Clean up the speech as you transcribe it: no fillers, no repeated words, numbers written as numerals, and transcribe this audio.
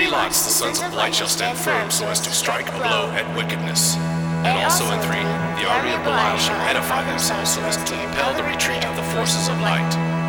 3 lots the sons of light shall stand firm so as to strike a blow at wickedness. And also in 3, the army of Belial shall edify themselves so as to impel the retreat of the forces of light.